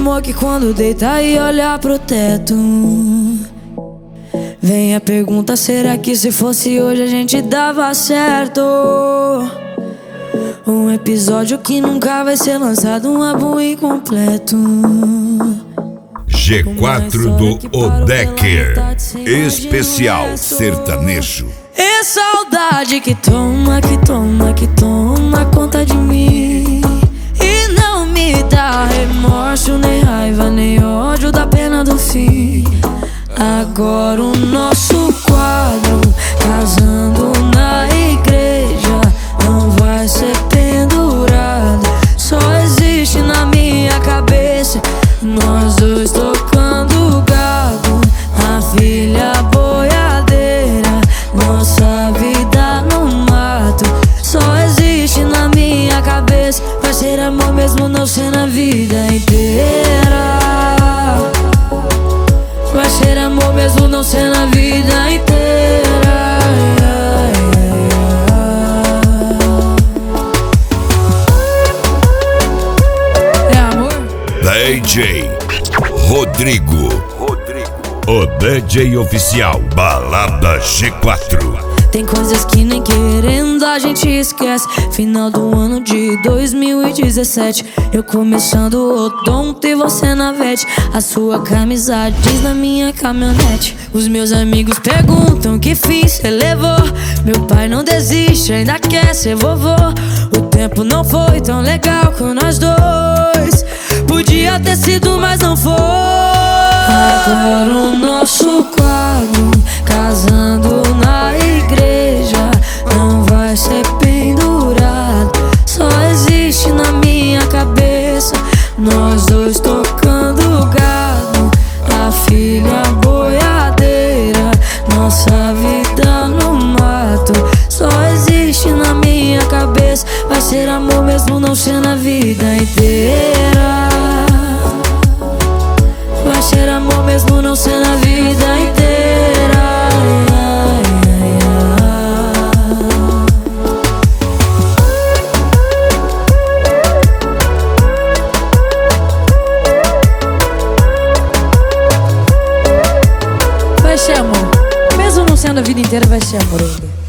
amor que quando deita e olha pro teto, vem a pergunta, será que se fosse hoje a gente dava certo? Um episódio que nunca vai ser lançado, um álbum incompleto. G4 do Odecker, especial sertanejo. É saudade que toma, que toma, que toma conta de mim, e não me dá remorso, nem raiva, nem ódio da pena do fim. Agora o nosso quadro, casando na igreja, não vai ser pendurado, só existe na minha cabeça. Nós dois tocando gado, a filha boiadeira, nossa vida no mato, só existe na minha cabeça. Vai ser amor mesmo não ser na vida inteira. Vai ser amor mesmo não ser na vida inteira. É amor? DJ Rodrigo, o DJ oficial Balada G4. Tem coisas que nem querendo a gente esquece. Final do ano de 2017, eu começando o odonto e você na vete. A sua camisa diz na minha caminhonete. Os meus amigos perguntam que fim cê levou. Meu pai não desiste, ainda quer ser vovô. O tempo não foi tão legal com nós dois, podia ter sido, mas não foi. Agora o nosso quadro, casando na igreja, não vai ser pendurado, só existe na minha cabeça. Nós dois tocando gado, a filha boiadeira, nossa vida no mato, só existe na minha cabeça. Vai ser amor mesmo não ser na vida inteira. Vai ser amor mesmo não ser na vida inteira. Vai ser amor mesmo não sendo a vida inteira, vai ser amor ainda.